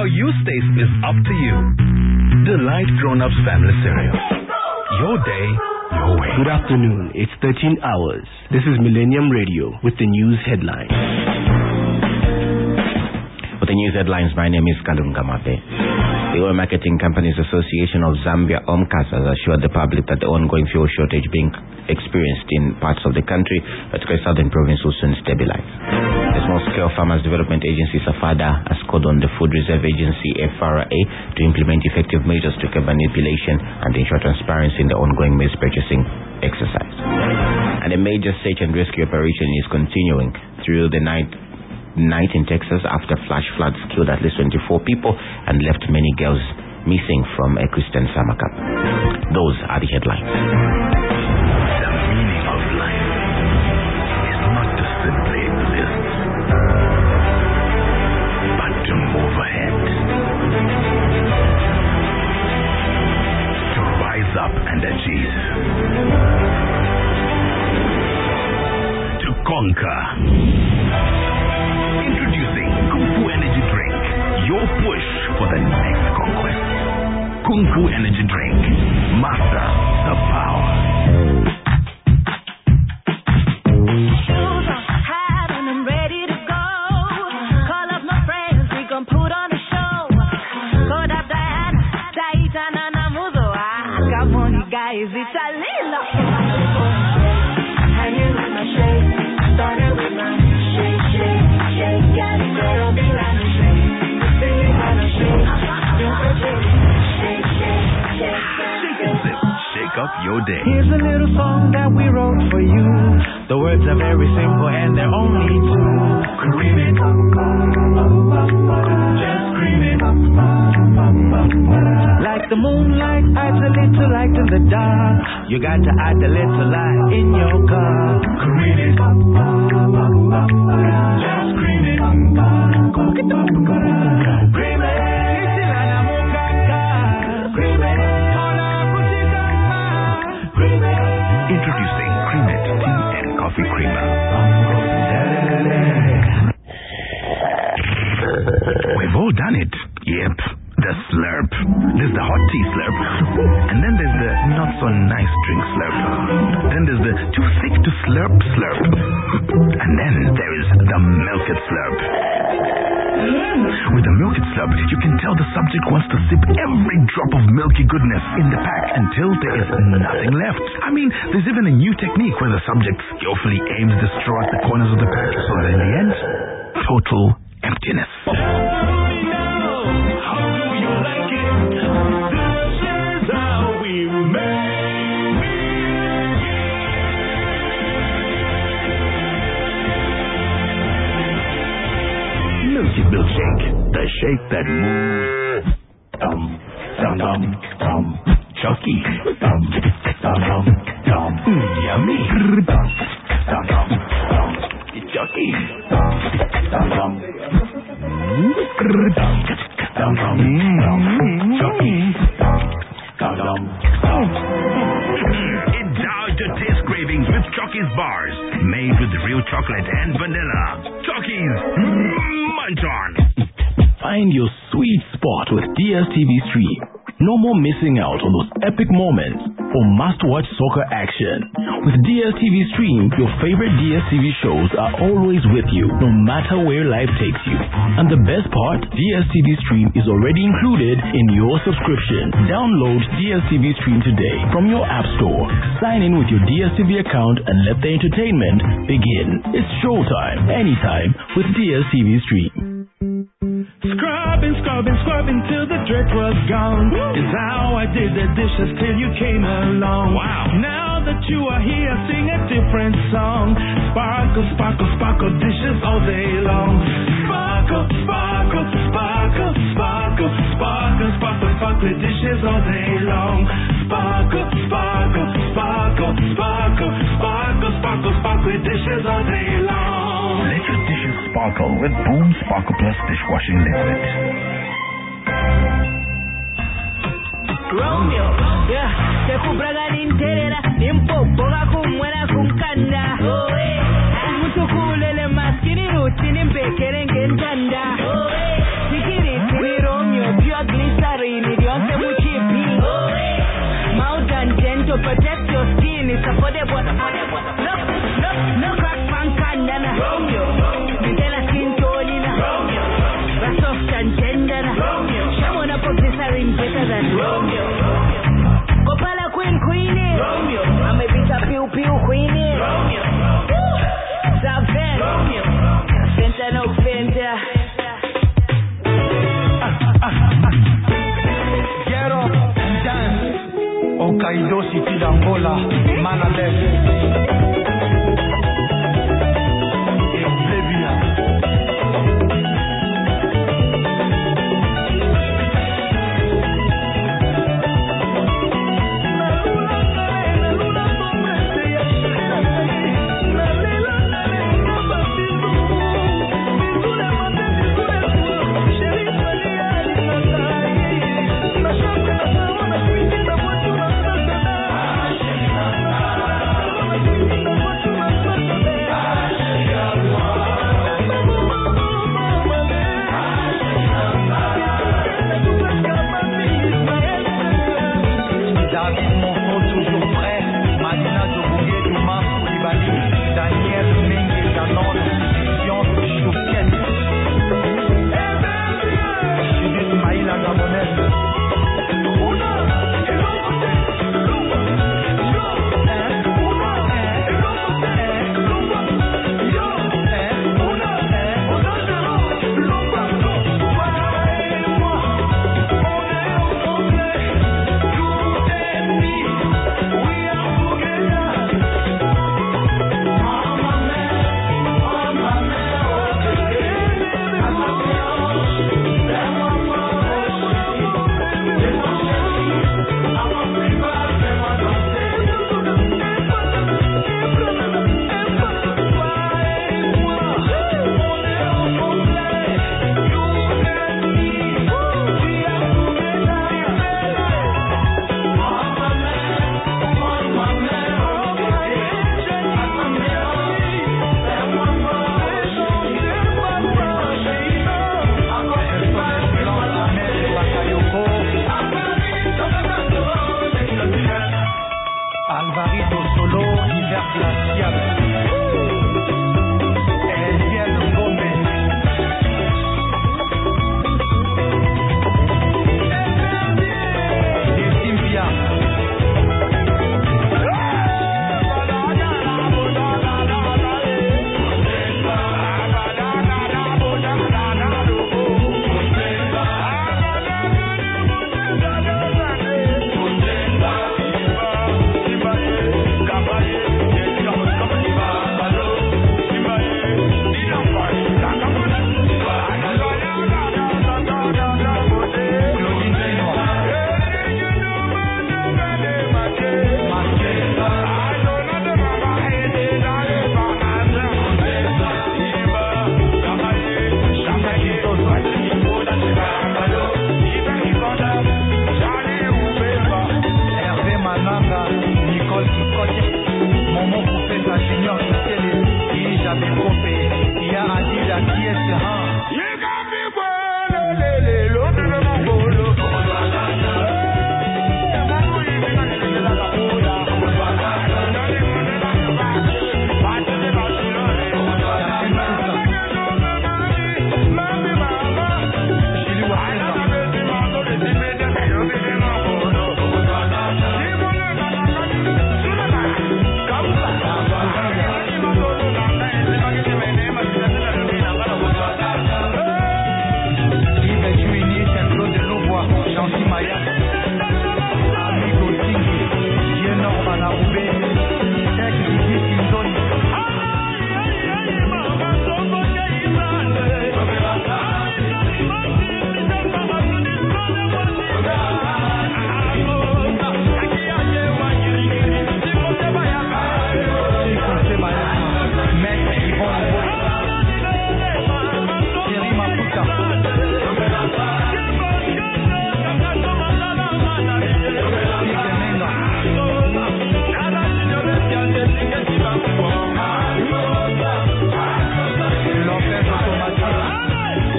how you stay is up to you. Delight Grown-Ups Family Cereal. Your day, your way. Good afternoon. It's 13 hours. This is Millennium Radio with the news headlines. With the news headlines, my name is Kalunga Mape. The Oil Marketing Companies Association of Zambia, OMCAS, has assured the public that the ongoing fuel shortage being experienced in parts of the country, particularly southern province, will soon stabilize. The Small-Scale Farmers Development Agency, SAFADA, has called on the Food Reserve Agency, FRA, to implement effective measures to curb manipulation and ensure transparency in the ongoing maize purchasing exercise. And a major search and rescue operation is continuing through the night in Texas after flash floods killed at least 24 people and left many girls missing from a Christian summer camp. Those are the headlines. The meaning of life is not to simply exist, but to move ahead, to rise up and achieve, to conquer. Introducing Kung Fu Energy Drink, your push for the next conquest. Kung Fu Energy Drink, master the power. Shoes are hot and I'm ready to go. Call up my friends, we gon' put on a show. Call up Diana, Taitana Namuzo. Come on, you guys, it's a little. Hanging with my shake, started with my shake, shake. Shake up your day. Here's a little song that we wrote for you. The words are very simple and they're only two. Cream it, just cream it. Like the moonlight adds a little light in the dark. You got to add a little light in your car. Cream it, just cream it. Cream it. Introducing Cream It Tea and Coffee Creamer. We've all done it. Yep, the slurp. There's the hot tea slurp. And then there's the not so nice drink slurp. Then there's the too thick to slurp slurp. And then there is the milk it slurp. With the milk it slurp, you can tell the subject wants to sip every drop of milky goodness in the pack until there is nothing left. I mean, there's even a new technique where the subject skillfully aims the straw at the corners of the pack, so that in the end, total emptiness. Milky Milkshake, the shake that moves. Chucky. Yummy. Chucky. Indulge your taste cravings with Chucky's bars, made with real chocolate and vanilla. Chucky's, munch on. Find your sweet spot with DSTV Stream. No more missing out on those epic moments or must-watch soccer action. With DSTV Stream, your favorite DSTV shows are always with you, no matter where life takes you. And the best part, DSTV Stream is already included in your subscription. Download DSTV Stream today from your app store. Sign in with your DSTV account and let the entertainment begin. It's showtime, anytime with DSTV Stream. Scrubbing till the dirt was gone. Is how I did the dishes till you came along. Wow. Now that you are here, sing a different song. Sparkle, sparkle, sparkle dishes all day long. Sparkle, sparkle, sparkle, sparkle, sparkle, sparkle, sparkle dishes all day long. Sparkle, sparkle, sparkle, sparkle, sparkle, sparkle, sparkle dishes all day long. Let your dishes sparkle with Boom Sparkle Plus dishwashing liquid. Romeo, yeah, te cubraga ninterera, nimpo, boga kumwena kumkanda. Mutu kulele maskini ruti nimpe kerenge ntanda. Tikiri, tiriro, Romeo. Kopala Queenie. Romeo. I'm a bitch a pew Queenie. Romeo. South Bend. Romeo. Fenta no Fenta. Get up and dance. Okaido City d'Angola, Manades.